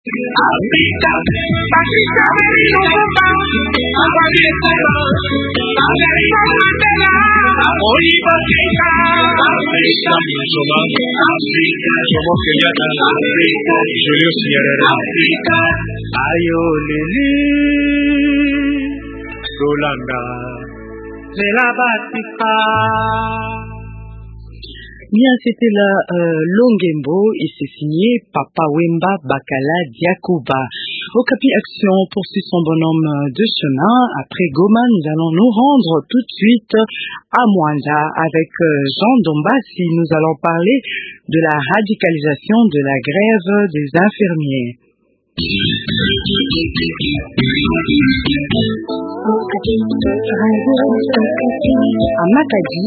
Africa, Africa, Bien, c'était la Longembo et c'est signé Papa Wemba Bakala Diakouba. Okapi Action poursuit son bonhomme de chemin. Après Goma, nous allons nous rendre tout de suite à Mwanda avec Jean Dombassi. Nous allons parler de la radicalisation de la grève des infirmiers. À Matadi,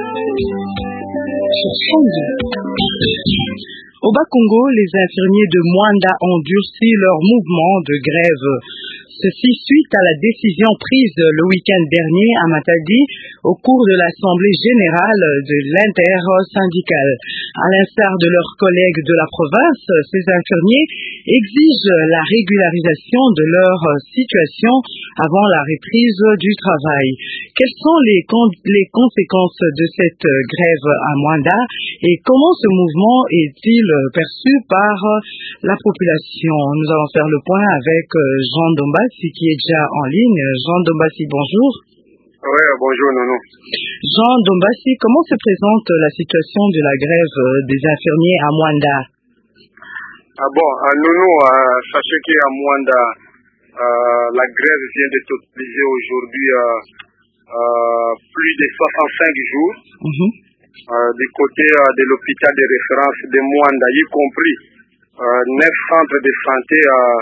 au Bas-Congo, les infirmiers de Mwanda ont durci leur mouvement de grève. Ceci suite à la décision prise le week-end dernier à Matadi au cours de l'Assemblée générale de l'intersyndicale. À l'instar de leurs collègues de la province, ces infirmiers exigent la régularisation de leur situation avant la reprise du travail. Quelles sont les conséquences de cette grève à Mwanda et comment ce mouvement est-il perçu par la population? Nous allons faire le point avec Jean Dombassi qui est déjà en ligne. Jean Dombassi, bonjour. Oui, bonjour Nono. Jean Dombassi, comment se présente la situation de la grève des infirmiers à Mwanda? Nono, sachez qu'à Mwanda, la grève vient de totaliser aujourd'hui plus de 65 jours. Du côté de l'hôpital de référence de Mwanda, y compris 9 centres de santé.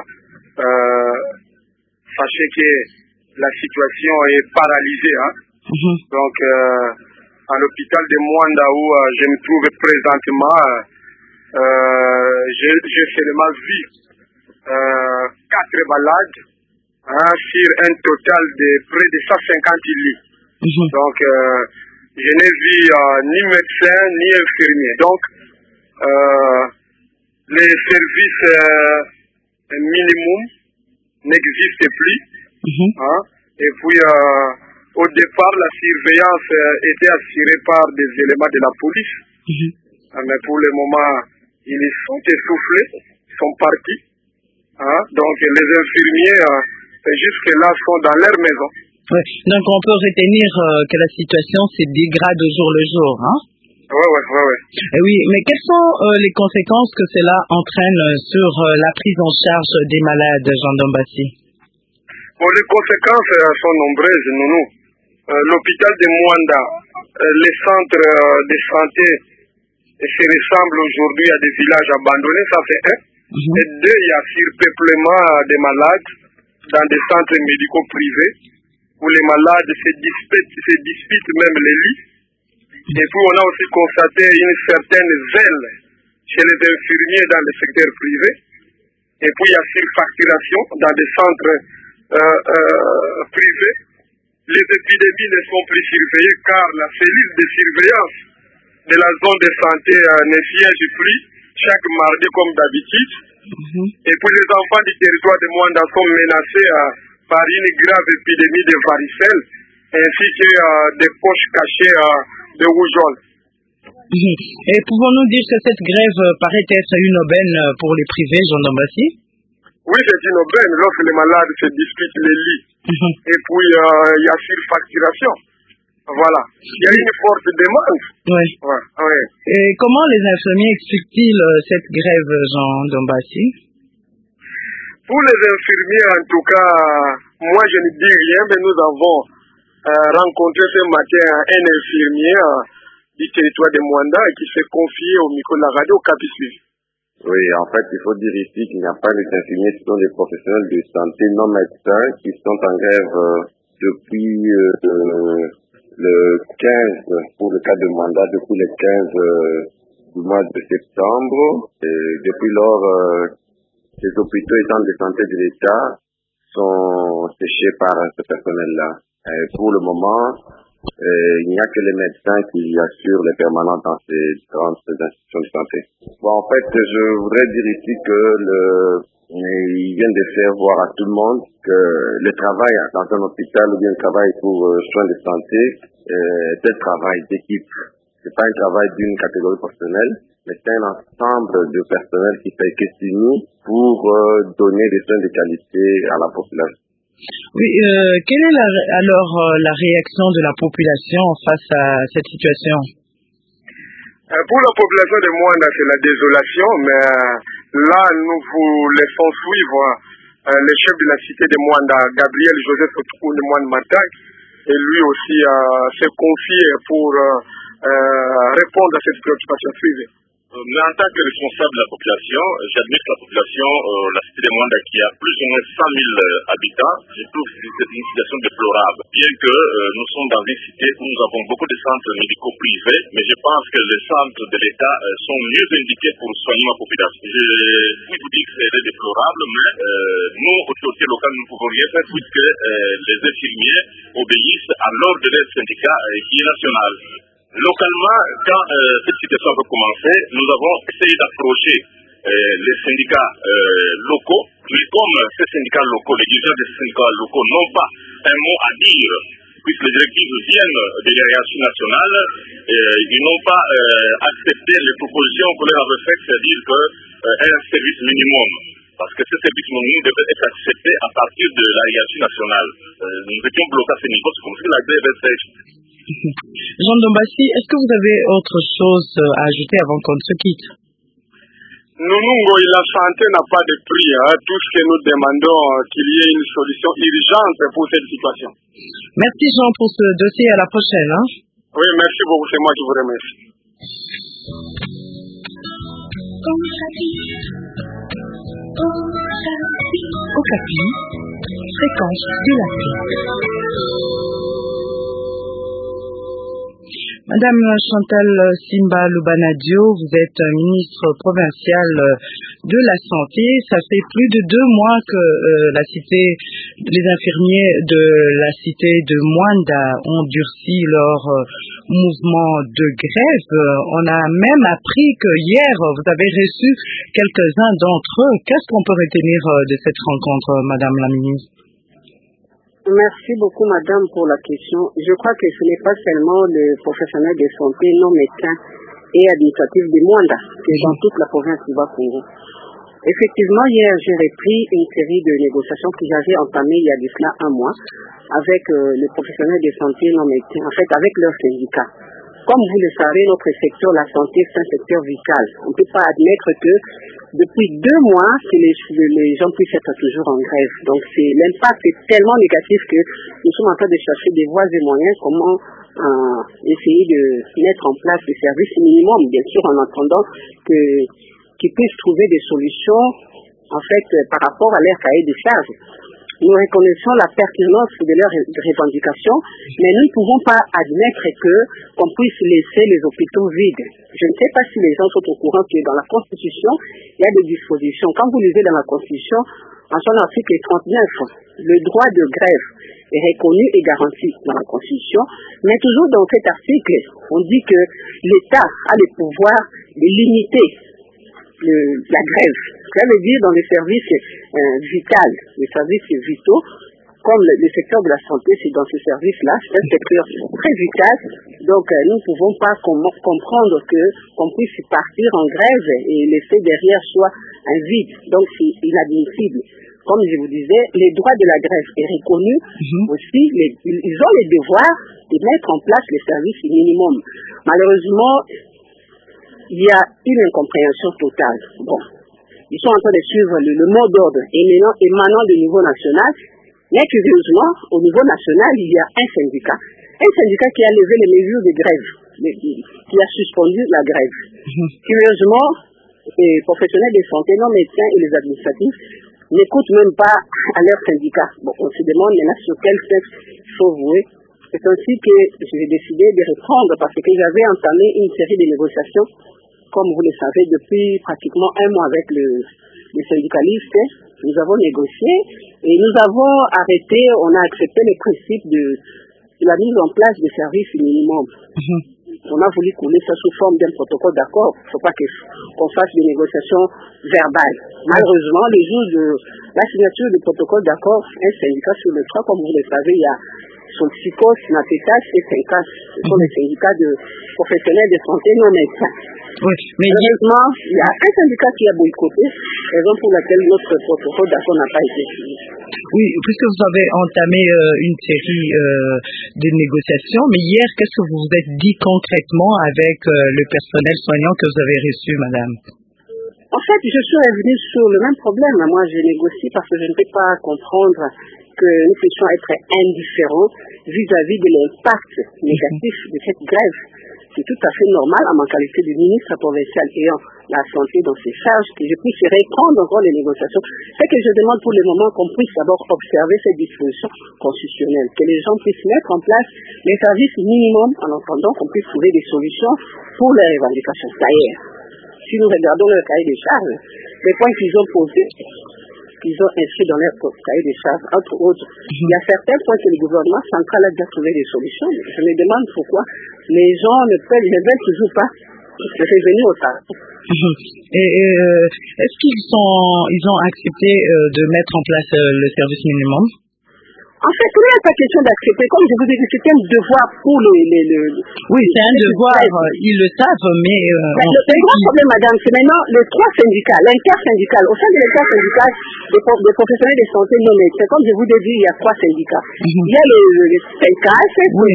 Sachez que la situation est paralysée. Donc, à l'hôpital de Mwanda où je me trouve présentement, j'ai seulement vu 4 malades sur un total de près de 150 lits. Donc, je n'ai vu ni médecin ni infirmier. Donc, les services minimum n'existent plus. Et puis, au départ, la surveillance était assurée par des éléments de la police. Mais pour le moment, ils sont essoufflés, ils sont partis. Donc, les infirmiers, jusque-là, sont dans leur maison. Ouais. Donc, on peut retenir que la situation se dégrade au jour le jour. Oui. Oui, mais quelles sont les conséquences que cela entraîne sur la prise en charge des malades, Jean Dombassi? Les conséquences sont nombreuses, Nounou. L'hôpital de Mwanda, les centres de santé se ressemblent aujourd'hui à des villages abandonnés, ça c'est un. Et deux, il y a surpeuplement des malades dans des centres médicaux privés où les malades se disputent même les lits. Et puis on a aussi constaté une certaine zèle chez les infirmiers dans le secteur privé. Et puis il y a surfacturation dans des centres privés. Les épidémies ne sont plus surveillées car la cellule de surveillance de la zone de santé ne siège plus chaque mardi comme d'habitude. Et puis les enfants du territoire de Mwanda sont menacés par une grave épidémie de varicelle ainsi que des poches cachées de rougeole. Et pouvons-nous dire que cette grève paraît être une aubaine pour les privés, Jean Dombassi? Oui, c'est une aubaine lorsque les malades se disputent les lits. Et puis il y a surfacturation. Voilà. Il y a une forte demande. Oui. Et comment les infirmiers expliquent-ils cette grève, Jean Dombassi? Pour les infirmiers, en tout cas, moi je ne dis rien, mais nous avons rencontré ce matin un infirmier du territoire de Mwanda qui s'est confié au micro de la radio Okapi Suivi. Oui, en fait, il faut dire ici qu'il n'y a pas les infirmiers, ce sont des professionnels de santé non médecins qui sont en grève depuis le 15, pour le cas de Mwanda, depuis le 15 du mois de septembre. Et depuis lors, les hôpitaux et centres de santé de l'État sont séchés par ce personnel-là. Pour le moment, il n'y a que les médecins qui assurent les permanents dans ces différentes institutions de santé. En fait, je voudrais dire ici que viennent de faire voir à tout le monde que le travail dans un hôpital ou bien le travail pour soins de santé, c'est un travail d'équipe. C'est pas un travail d'une catégorie professionnelle, mais c'est un ensemble de personnel qui s'unit pour donner des soins de qualité à la population. Oui, quelle est alors la réaction de la population face à cette situation? Pour la population de Mwanda, c'est la désolation, mais là, nous vous laissons suivre le chef de la cité de Mwanda, Gabriel Joseph Otokoun de Mwanda Matak, et lui aussi s'est confié pour répondre à cette préoccupation privée. Mais en tant que responsable de la population, j'admets que la population, la cité de Mwanda qui a plus ou moins 100 000 habitants, je trouve que c'est une situation déplorable. Bien que nous sommes dans une cité où nous avons beaucoup de centres médicaux privés, mais je pense que les centres de l'État sont mieux indiqués pour soigner la population. Je vous dis que c'est déplorable, mais nous, autorités locales, nous ne pouvons rien faire puisque les infirmiers obéissent à l'ordre de leur syndicat qui est national. Localement, quand cette situation a commencé, nous avons essayé d'approcher les syndicats locaux, mais comme ces syndicats locaux, les dirigeants de ces syndicats locaux n'ont pas un mot à dire, puisque les directives viennent de la hiérarchie nationale, ils n'ont pas accepté les propositions qu'on leur avait faites, c'est-à-dire qu'un service minimum. Parce que ce service minimum devait être accepté à partir de la hiérarchie nationale. Nous étions bloqués à ce niveau, c'est comme si la grève était faite. Jean Dombassi, est-ce que vous avez autre chose à ajouter avant qu'on se quitte? Nous, la santé n'a pas de prix. Tout ce que nous demandons, qu'il y ait une solution urgente pour cette situation. Merci Jean pour ce dossier. À la prochaine. Oui, merci beaucoup. C'est moi qui vous remercie. Okapi, fréquence de l'Afrique. Madame Chantal Simba Lubanadio, vous êtes ministre provinciale de la Santé. Ça fait plus de 2 mois que les infirmiers de la cité de Mwanda ont durci leur mouvement de grève. On a même appris que hier, vous avez reçu quelques-uns d'entre eux. Qu'est-ce qu'on peut retenir de cette rencontre, Madame la ministre? Merci beaucoup, madame, pour la question. Je crois que ce n'est pas seulement les professionnels de santé, non médecins et administratifs de Mwanda, c'est dans toute la province du Bas-Congo. Effectivement, hier, j'ai repris une série de négociations que j'avais entamées il y a de cela 1 mois avec les professionnels de santé non médecins, en fait, avec leurs syndicats. Comme vous le savez, notre secteur, la santé, c'est un secteur vital. On ne peut pas admettre que depuis 2 mois, que les gens puissent être toujours en grève. Donc, l'impact est tellement négatif que nous sommes en train de chercher des voies et moyens, comment essayer de mettre en place des services minimums, bien sûr, en attendant qu'ils puissent trouver des solutions, en fait, par rapport à leur cahier de charges. Nous reconnaissons la pertinence de leurs revendications, mais nous ne pouvons pas admettre qu'on puisse laisser les hôpitaux vides. Je ne sais pas si les gens sont au courant que dans la Constitution, il y a des dispositions. Quand vous lisez dans la Constitution, en son article 39, le droit de grève est reconnu et garanti dans la Constitution, mais toujours dans cet article, on dit que l'État a le pouvoir de limiter la grève. Ça veut dire dans les services vitaux, les services vitaux, comme le secteur de la santé, c'est dans ce service-là, c'est un secteur très vital. Donc, nous ne pouvons pas comprendre qu'on puisse partir en grève et laisser derrière soi un vide. Donc, c'est inadmissible. Comme je vous disais, les droits de la grève est reconnu aussi. Ils ont le devoir de mettre en place les services minimums. Malheureusement, il y a une incompréhension totale. Bon, ils sont en train de suivre le mot d'ordre émanant du niveau national, mais curieusement, au niveau national, il y a un syndicat qui a levé les mesures de grève, qui a suspendu la grève. Curieusement, les professionnels de santé, non médecins et les administratifs n'écoutent même pas à leur syndicat. Bon, on se demande maintenant sur quel texte il faut vouer. C'est ainsi que j'ai décidé de reprendre parce que j'avais entamé une série de négociations, comme vous le savez, depuis pratiquement 1 mois avec les syndicalistes. Nous avons négocié et nous avons on a accepté le principe de la mise en place des services minimums. on a voulu couler ça sous forme d'un protocole d'accord. Il ne faut pas qu'on fasse des négociations verbales. Malheureusement, les jours de la signature du protocole d'accord, un syndicat sur le 3, comme vous le savez, il y a Solsicos, Napetas et Syncas. Ce sont les syndicats de professionnels de santé non médecins. Oui, mais malheureusement, il y a un syndicat qui a boycotté, raison pour laquelle notre protocole d'accord n'a pas été signé. Oui, puisque vous avez entamé une série de négociations, mais hier, qu'est-ce que vous vous êtes dit concrètement avec le personnel soignant que vous avez reçu, madame? En fait, je suis revenue sur le même problème. Moi, je négocie parce que je ne peux pas comprendre que nous puissions être indifférents vis-à-vis de l'impact négatif de cette grève. C'est tout à fait normal, à ma qualité de ministre provincial ayant la santé dans ses charges, que je puisse reprendre encore les négociations. Ce que je demande pour le moment, qu'on puisse d'abord observer ces dispositions constitutionnelles, que les gens puissent mettre en place les services minimums, en entendant qu'on puisse trouver des solutions pour les revendications. D'ailleurs, si nous regardons leur cahier des charges, les points qu'ils ont posés, qu'ils ont inscrits dans leur cahier des charges, entre autres, il y a certains points que le gouvernement central a déjà trouvé des solutions. Je me demande pourquoi les gens ne veulent toujours pas revenir au travail. Et est-ce qu'ils ont accepté de mettre en place le service minimum? En fait, il n'y a pas question d'accepter. Comme je vous ai dit, c'est un devoir pour Oui, c'est un devoir, ils le savent, mais... le grand problème, madame, c'est maintenant les trois syndicats, l'intersyndical. Au sein de l'intersyndical des professionnels de santé non médecins, comme je vous ai dit, il y a trois syndicats. Il y a les syndicats,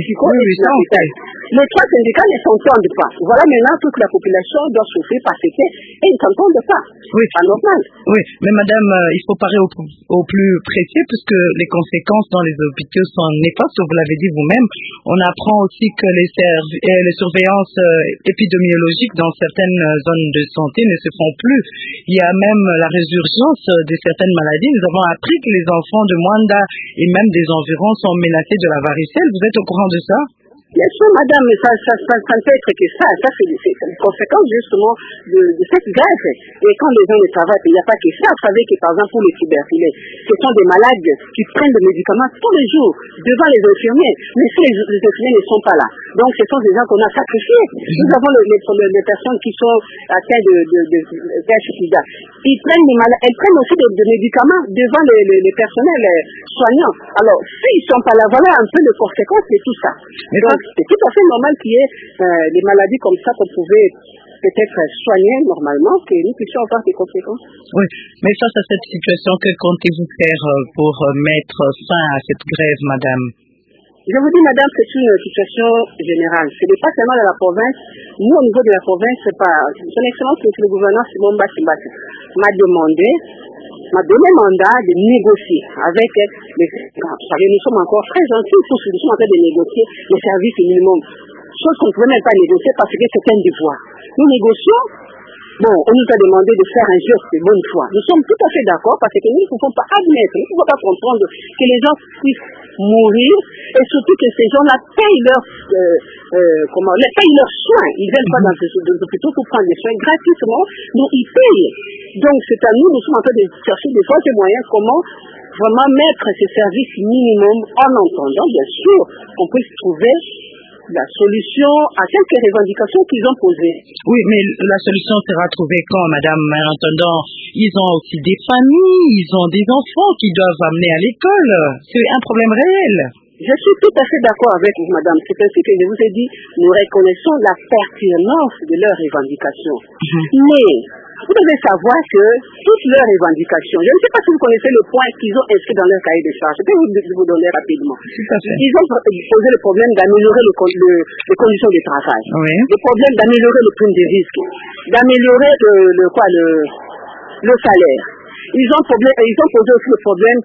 les trois syndicats ne s'entendent pas. Voilà, maintenant, toute la population doit souffrir parce qu'ils ne s'entendent pas. Oui. C'est pas normal. Oui, mais madame, il faut parler au plus précis, puisque les conséquences dans les hôpitaux sont néfastes, vous l'avez dit vous-même. On apprend aussi que les surveillances épidémiologiques dans certaines zones de santé ne se font plus. Il y a même la résurgence de certaines maladies. Nous avons appris que les enfants de Mwanda et même des environs sont menacés de la varicelle. Vous êtes au courant de ça? Bien sûr, madame, mais ça ne peut être que ça. Ça, c'est une conséquence justement de cette grève. Et quand les gens ne travaillent, il n'y a pas que ça. Vous savez que, par exemple, pour les tuberculeux, ce sont des malades qui prennent des médicaments tous les jours devant les infirmiers. Mais si les infirmiers ne sont pas là, donc ce sont des gens qu'on a sacrifiés. Nous avons les personnes qui sont atteintes de VIH-Sida. Elles prennent aussi des médicaments devant les personnels soignants. Alors, s'ils ne sont pas là, voilà un peu les conséquences de tout ça. Donc, c'est tout à fait normal qu'il y ait des maladies comme ça qu'on pouvait peut-être soigner normalement, que nous puissions avoir des conséquences. Oui, mais face à cette situation, que comptez-vous faire pour mettre fin à cette grève, madame? Je vous dis, madame, c'est une situation générale. Ce n'est pas seulement de la province. Nous, au niveau de la province, c'est pas... Son Excellence, le gouverneur Simon Bassimbassi m'a donné mandat de négocier avec les... Vous savez, nous sommes encore très gentils, nous sommes en train de négocier les services minimums. Chose qu'on ne pouvait même pas négocier parce que c'est un devoir. Nous négocions. Bon, on nous a demandé de faire un geste de bonne foi. Nous sommes tout à fait d'accord parce que nous ne pouvons pas admettre, nous ne pouvons pas comprendre que les gens puissent mourir et surtout que ces gens-là payent leurs soins. Ils ne viennent pas dans les hôpitaux pour prendre des soins gratuitement, donc ils payent. Donc c'est à nous sommes en train de chercher des fois des moyens comment vraiment mettre ces services minimums en entendant bien sûr qu'on puisse trouver la solution à quelques revendications qu'ils ont posées. Oui, mais la solution sera trouvée quand, madame? En attendant, ils ont aussi des familles, ils ont des enfants qui doivent amener à l'école. C'est un problème réel. Je suis tout à fait d'accord avec vous, madame. C'est ainsi que je vous ai dit, nous reconnaissons la pertinence de leurs revendications. Mais vous devez savoir que toutes leurs revendications, je ne sais pas si vous connaissez le point qu'ils ont inscrit dans leur cahier de charges, je peux vous donner rapidement. Ils ont posé le problème d'améliorer les conditions de travail, le problème d'améliorer le prix des risques, d'améliorer le salaire. Ils ont posé aussi le problème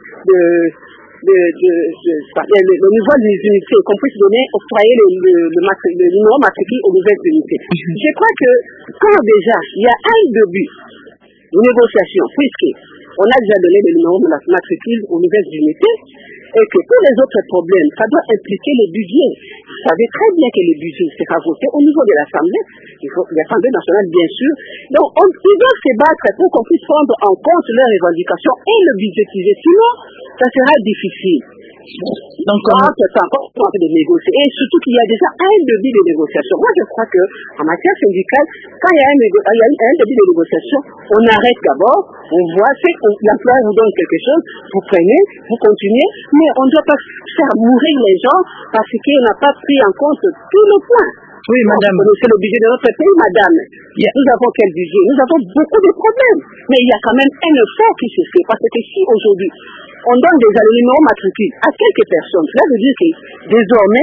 le niveau des unités, qu'on puisse octroyer le numéro matricule aux nouvelles unités. Je crois que quand déjà il y a un début de négociation, puisqu'on a déjà donné le numéro matricule aux nouvelles unités, et que tous les autres problèmes, ça doit impliquer le budget. Vous savez très bien que le budget sera voté au niveau de l'Assemblée, l'Assemblée nationale bien sûr. Donc ils doivent se battre pour qu'on puisse prendre en compte leurs revendications et le budgétiser. Sinon, ça sera difficile. Donc, c'est encore en train de négocier. Et surtout qu'il y a déjà un début de négociation. Moi, je crois qu'en matière syndicale, quand il y a un début de négociation, on arrête d'abord, on voit, l'employeur vous donne quelque chose, vous prenez, vous continuez, mais on ne doit pas faire mourir les gens parce qu'on n'a pas pris en compte tous les points. Oui, madame. C'est le budget de notre pays, madame. Nous avons quel budget? Nous avons beaucoup de problèmes. Mais il y a quand même un effort qui se fait. Parce que si aujourd'hui, on donne des numéros matricules à quelques personnes, cela veut dire que désormais,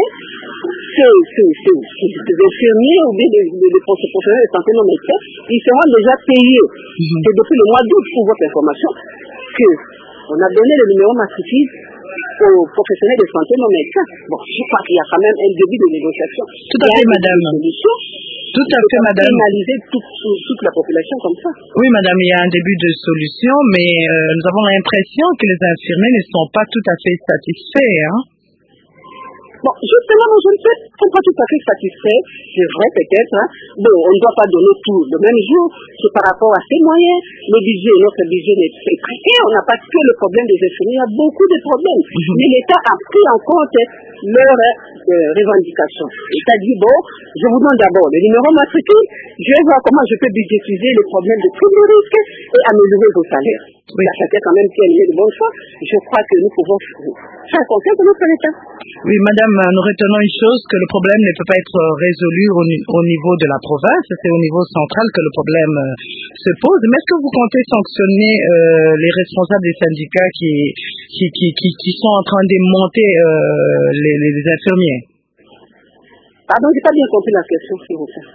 ces infirmiers ou bien des professionnels de santé non médecins, ils seront déjà payés. C'est depuis le mois d'août, pour votre information, qu'on a donné le numéro matricule aux professionnels de santé non médecins. Bon, je crois qu'il y a quand même un début de négociation. Tout à fait, madame. Tout à fait, madame. Pénaliser toute la population comme ça. Oui, madame, il y a un début de solution, mais nous avons l'impression que les infirmiers ne sont pas tout à fait satisfaits, hein. Bon, justement, je ne suis pas tout à fait satisfait. C'est vrai, peut-être. Hein. Bon, on ne doit pas donner tout le même jour. C'est par rapport à ses moyens. Notre budget n'est pas traité. On n'a pas que le problème des infirmiers. Il y a beaucoup de problèmes. Mais l'État a pris en compte leurs revendications. L'État dit, bon, je vous donne d'abord le numéro matricule. Je vais voir comment je peux budgétiser les problèmes de tous les risques et améliorer vos salaires. Oui, ça fait quand même bien de bonne foi. Je crois que nous pouvons faire confiance à notre État. Oui, madame, nous retenons une chose, que le problème ne peut pas être résolu au niveau de la province, c'est au niveau central que le problème se pose. Mais est-ce que vous comptez sanctionner les responsables des syndicats qui sont en train de monter les infirmiers? Pardon, j'ai pas bien compris la question, s'il vous plaît.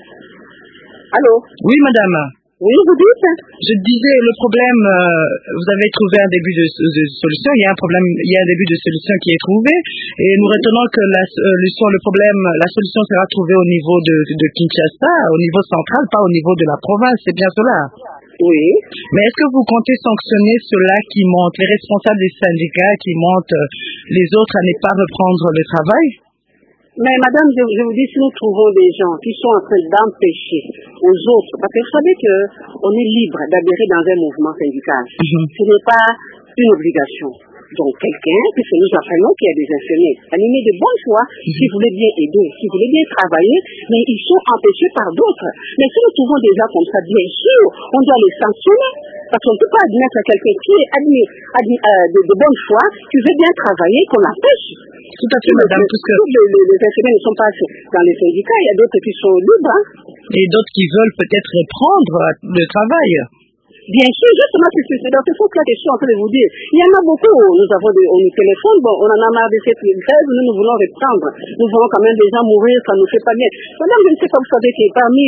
Allô? Oui, madame. Oui, vous dites? Je disais, le problème, vous avez trouvé un début de solution, il y a un problème, il y a un début de solution qui est trouvé, et nous retenons que la solution sera trouvée au niveau de Kinshasa, au niveau central, pas au niveau de la province, c'est bien cela? Oui. Mais est-ce que vous comptez sanctionner ceux-là qui montent, les responsables des syndicats qui montent les autres à ne pas reprendre le travail? Mais madame, je vous dis, si nous trouvons des gens qui sont en train d'empêcher aux autres, parce que vous savez qu'on est libre d'adhérer dans un mouvement syndical. Ce n'est pas une obligation. Donc quelqu'un, puisque nous apprenons qu'il y a des infirmiers animés de bonne foi, qui voulaient bien aider, qui voulaient bien travailler, mais ils sont empêchés par d'autres. Mais si nous trouvons des gens comme ça, bien sûr, on doit les sanctionner. Parce qu'on ne peut pas admettre à quelqu'un qui est de bonne foi, qui veut bien travailler, qu'on l'empêche. Tout à fait, madame. Les infirmiers ne sont pas dans les syndicats, il y a d'autres qui sont libres. Hein. Et d'autres qui veulent peut-être reprendre le travail. Bien sûr, justement, c'est dans ce sens-là que je suis en train de vous dire. Il y en a beaucoup. Nous avons on nous téléphone, bon, on en a marre de cette grève, nous voulons reprendre. Nous voulons quand même des gens mourir, ça ne nous fait pas bien. Madame, je ne sais pas, vous savez que parmi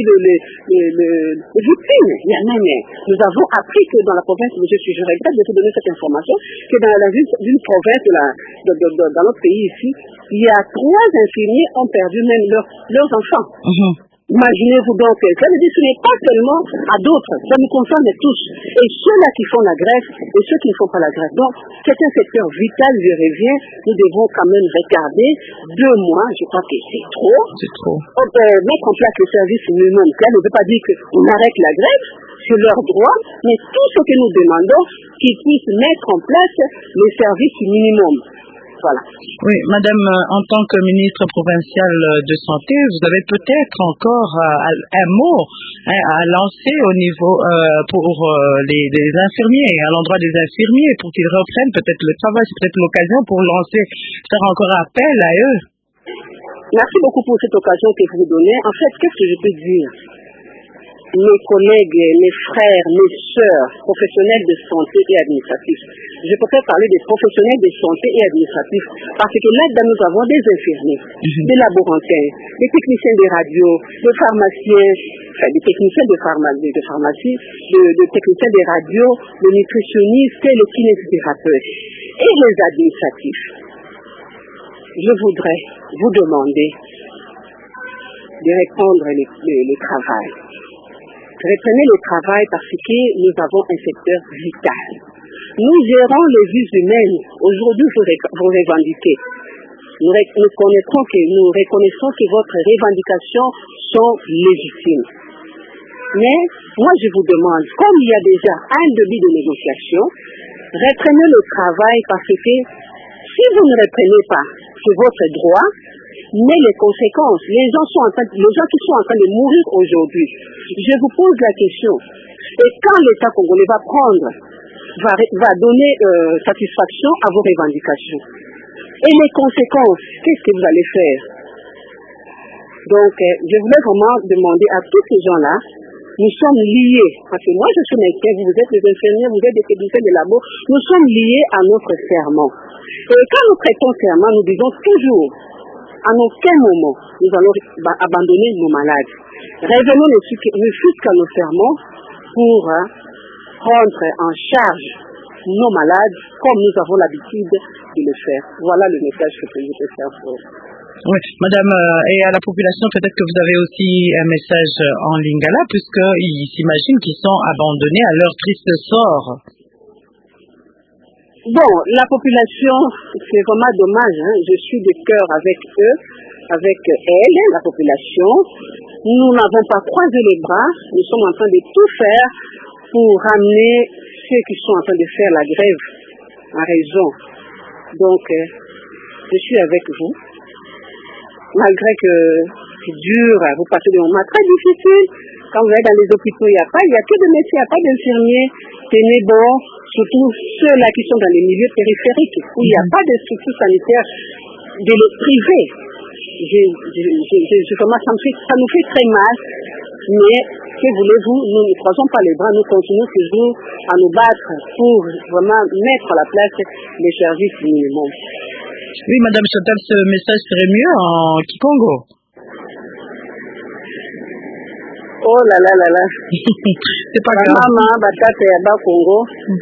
les victimes, il y en a, mais nous avons appris que dans la province, je regrette de vous donner cette information, que dans la ville d'une province dans notre pays ici, il y a 3 infirmiers qui ont perdu même leurs enfants. Imaginez-vous donc, ça veut dire que ce n'est pas seulement à d'autres, ça nous concerne tous. Et ceux-là qui font la grève et ceux qui ne font pas la grève. Donc, c'est un secteur vital, je reviens, nous devons quand même regarder 2 mois, je crois que c'est trop. C'est trop. Mettre en place le service minimum. Ça ne veut pas dire qu'on arrête la grève, c'est leur droit, mais tout ce que nous demandons, qu'ils puissent mettre en place le service minimum. Voilà. Oui, madame, en tant que ministre provinciale de santé, vous avez peut-être encore un mot à lancer au niveau pour les infirmiers, à l'endroit des infirmiers, pour qu'ils reprennent peut-être le travail. C'est peut-être l'occasion pour faire encore appel à eux. Merci beaucoup pour cette occasion que vous me donnez. En fait, qu'est-ce que je peux dire? Mes collègues, mes frères, mes sœurs, professionnels de santé et administratifs. Je préfère parler des professionnels de santé et administratifs parce que là-dedans, nous avons des infirmiers, des laborantins, des techniciens de radio, des pharmaciens, des techniciens de pharmacie, des techniciens de radio, des nutritionnistes et les kinésithérapeutes et les administratifs. Je voudrais vous demander de reprendre le travail. Reprenez le travail parce que nous avons un secteur vital. Nous gérons les vies humaines. Aujourd'hui, vous revendiquez. Nous reconnaissons que votre revendications sont légitimes. Mais moi, je vous demande, comme il y a déjà un début de négociation, reprenez le travail parce que Si vous ne reprenez pas, c'est votre droit, mais les conséquences, les gens qui sont en train de mourir aujourd'hui, je vous pose la question, et quand l'État congolais va donner satisfaction à vos revendications, et les conséquences, qu'est-ce que vous allez faire? Donc, je voulais vraiment demander à tous ces gens-là, nous sommes liés, parce que moi je suis médecin, vous êtes des infirmiers, vous êtes des techniciens de labo, nous sommes liés à notre serment. Et quand nous prêtons serment, nous disons toujours, à aucun moment, nous allons abandonner nos malades. Revenons ne fût qu'à nos serments pour prendre en charge nos malades comme nous avons l'habitude de le faire. Voilà le message que je peux faire pour eux. Oui, madame, et à la population, peut-être que vous avez aussi un message en lingala, puisqu'ils s'imaginent qu'ils sont abandonnés à leur triste sort. Bon, la population, c'est vraiment dommage, hein. Je suis de cœur avec eux, avec elle, la population. Nous n'avons pas croisé les bras, nous sommes en train de tout faire pour ramener ceux qui sont en train de faire la grève à raison. Donc, je suis avec vous. Malgré que c'est dur, vous passez des moments très difficiles. Quand vous êtes dans les hôpitaux, il n'y a que des médecins, il n'y a pas d'infirmiers. Tenez bon, surtout ceux-là qui sont dans les milieux périphériques, où il n'y a pas de structures sanitaires de les privés. Vraiment, ça nous fait très mal. Mais, que voulez-vous, nous ne croisons pas les bras, nous continuons toujours à nous battre pour vraiment mettre à la place les services minimums. Oui, madame Chantal, ce message serait mieux en Kikongo. Oh là là là là. C'est pas grave. Maman, batata ya ba Congo.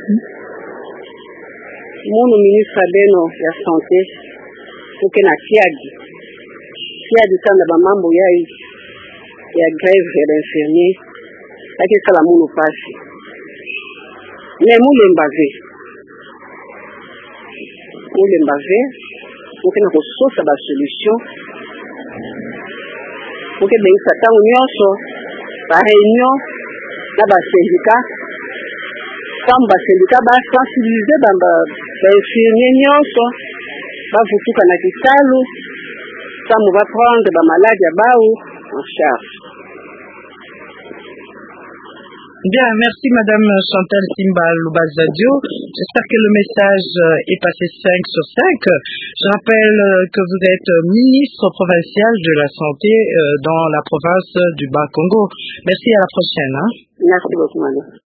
Mon ministre beno ya santé. Oke na tiadi. Tiadi sana ba mambo ya grève ya infirmier. Ake sala munu pasi. Ne mulembave. Oke na kososa ba solution. Oke bengisa tango nyonso ba réunion na ba syndicat. Comme ba syndicat ba sensibiliser ba infirmier nyonso ba vutuka na kitalu. Comme on va prendre ba malade ya bao en charge. Bien, merci madame Chantal Simba Lubazadio. J'espère que le message est passé 5 sur 5. Je rappelle que vous êtes ministre provincial de la santé dans la province du Bas-Congo. Merci, à la prochaine. Merci beaucoup madame.